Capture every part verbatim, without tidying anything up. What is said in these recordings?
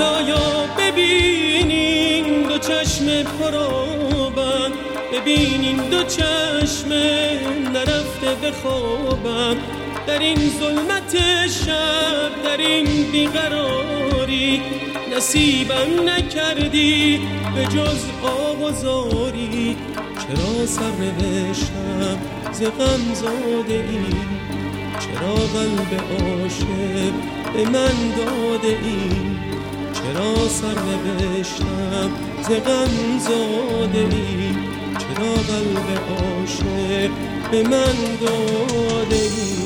خدایا ببینین دو چشم پرآبم، ببینین دو چشم نرفته به خوابم، در این ظلمت شب در این بیقراری نصیبم نکردی به جز آه و زاری. چرا سر نوشتم ز غم زاده ای، چرا قلب عاشق به من داده ای، چرا سر نوشتم ز غم زاده ای، چرا قلب عاشق به من داده ای.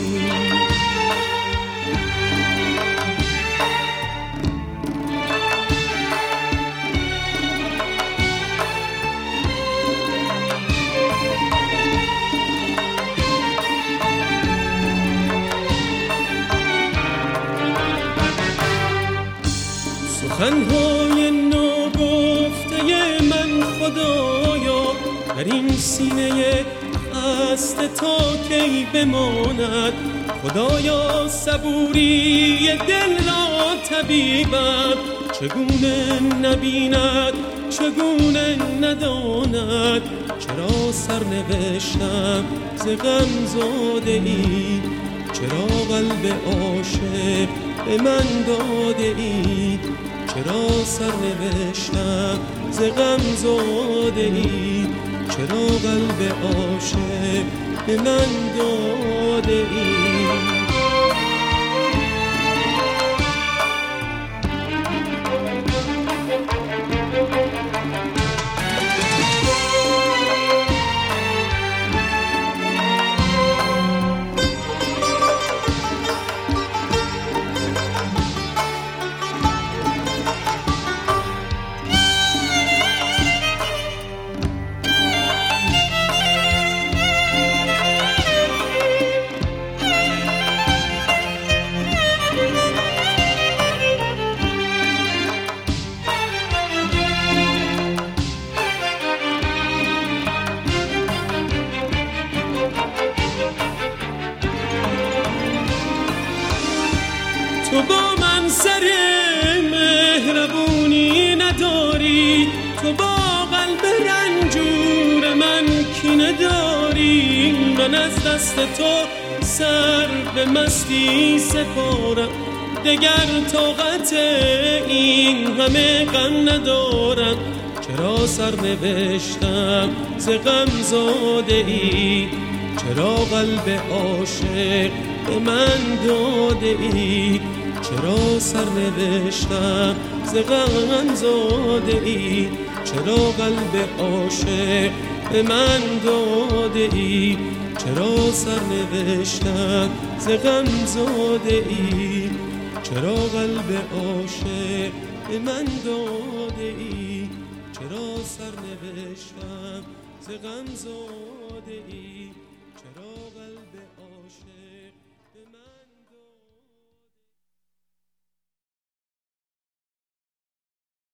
سخنهای ناگفته من خدایا در این سینه خسته تا کی بماند. خدایا صبوری دل را طبیبم چگونه نبیند چگونه نداند. چرا سر نوشتم ز غم زاده ای، چرا قلب عاشق به من داده ای، چرا سر نوشتم ز غم زاده ای، چرا قلب عاشق به من داده ای. تو با من سر مهربونی نداری، تو با قلب رنجور من کینه داری. من از دست تو سر به مستی سپارم، دگر طاقت این همه غم ندارم. چرا سر نوشتم ز غم زاده ای، چرا قلب عاشق به من داده ای، چرا سر نوشتم ز غم زاده ای، چرا قلب عاشق به من داده ای، چرا سر نوشتم ز غم زاده ای، چرا قلب عاشق به من داده ای، چرا سر نوشتم ز غم زاده ای، چرا قلب عاشق